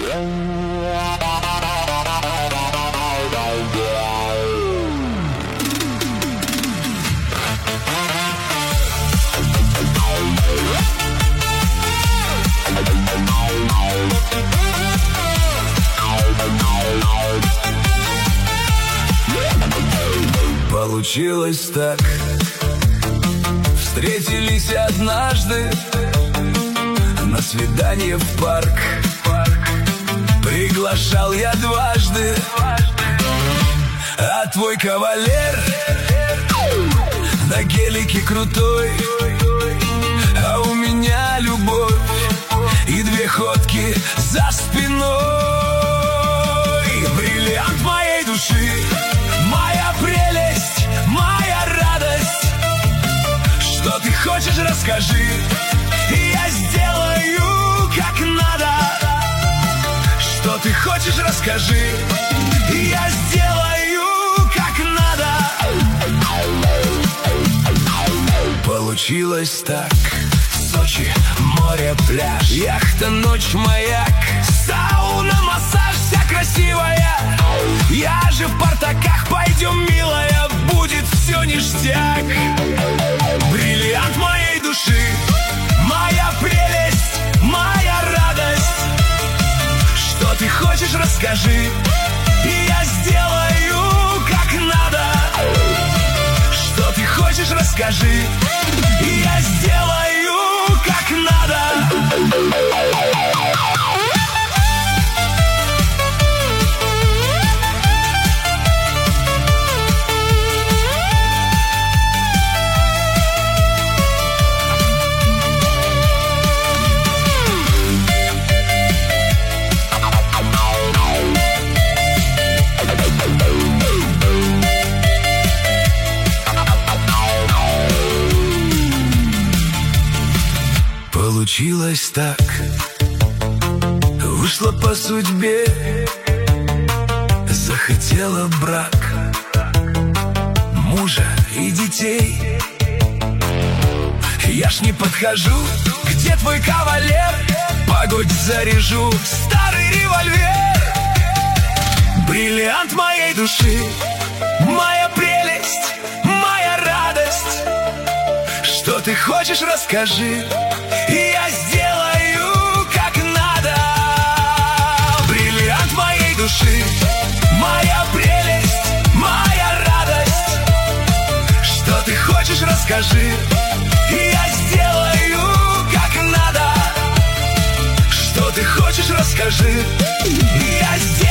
Получилось так. Встретились однажды на свидание в парк. Приглашал я дважды, а твой кавалер на гелике крутой, а у меня любовь и 2 ходки за спиной. Бриллиант моей души, моя прелесть, моя радость. Что ты хочешь, расскажи, и я сделаю как надо. Что ты хочешь, расскажи, и я сделаю как надо. Получилось так. Сочи, море, пляж, яхта, ночь, маяк, сауна, массаж, вся красивая. Я же в портаках, пойдем, милая, будет все ништяк. Бриллиант моей души, моя прелесть, моя радость. Что ты хочешь, расскажи, и я сделаю как надо. Что ты хочешь, расскажи, и я сделаю как надо. Получилось так. Вышло по судьбе, захотела брак, мужа и детей. Я ж не подхожу, где твой кавалер? Погодь, заряжу старый револьвер. Бриллиант моей души, моя прелесть, моя радость. Что ты хочешь, расскажи, и я сделаю как надо. Бриллиант моей души, моя прелесть, моя радость. Что ты хочешь, расскажи, и я сделаю как надо. Что ты хочешь, расскажи, и я сделаю.